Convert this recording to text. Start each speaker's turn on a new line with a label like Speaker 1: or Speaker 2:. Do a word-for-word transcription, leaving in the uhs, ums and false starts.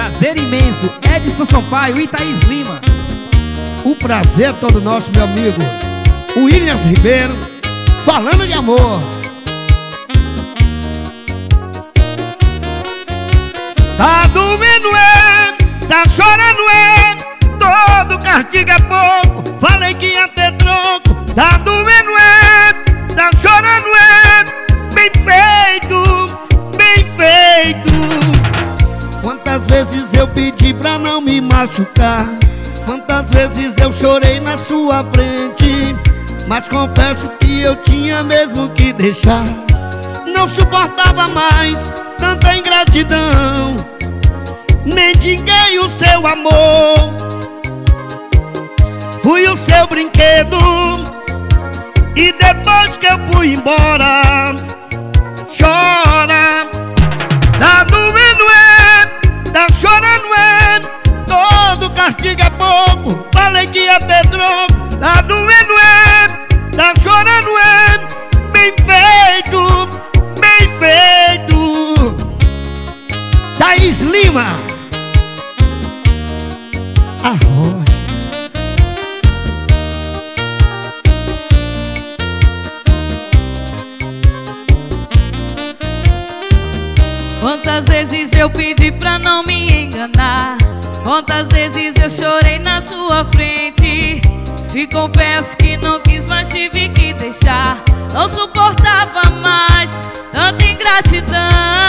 Speaker 1: Prazer imenso, Edson Sampaio e Thaís Lima.
Speaker 2: O prazer é todo nosso, meu amigo Williams Ribeiro, falando de amor. Tá doendo é, tá chorando é, todo castigo é pouco, falei que ia ter troco. Tá doendo é, tá chorando é, bem feito, bem feito. Quantas vezes eu pedi pra não me machucar, quantas vezes eu chorei na sua frente, mas confesso que eu tinha mesmo que deixar. Não suportava mais tanta ingratidão, mendiguei o seu amor, fui o seu brinquedo, e depois que eu fui embora, chora. Tá doendo é, tá chorando é, todo castigo é pouco, falei que ia ter troco. Tá doendo é, tá chorando é, bem feito, bem feito. Thaís Lima, Arroz.
Speaker 3: Quantas vezes eu pedi pra não me enganar, quantas vezes eu chorei na sua frente. Te confesso que não quis, mas tive que deixar. Não suportava mais tanta ingratidão,